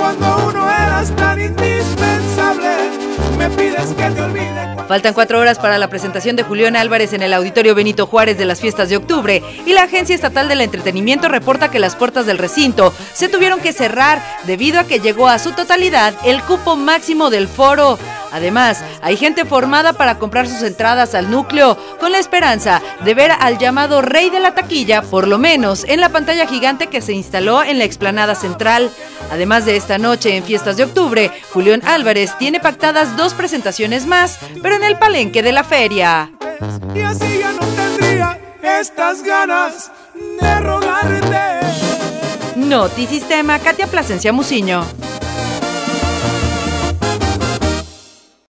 cuando uno eras tan indispensable, me pides que te olvide. Faltan 4 horas para la presentación de Julián Álvarez en el Auditorio Benito Juárez de las Fiestas de Octubre, y la Agencia Estatal del Entretenimiento reporta que las puertas del recinto se tuvieron que cerrar debido a que llegó a su totalidad el cupo máximo del foro. Además, hay gente formada para comprar sus entradas al núcleo, con la esperanza de ver al llamado rey de la taquilla, por lo menos en la pantalla gigante que se instaló en la explanada central. Además de esta noche en Fiestas de Octubre, Julián Álvarez tiene pactadas 2 presentaciones más, pero en el palenque de la feria. Y así ya no tendría estas ganas de rogarte. Notisistema, Katia Plasencia Muciño.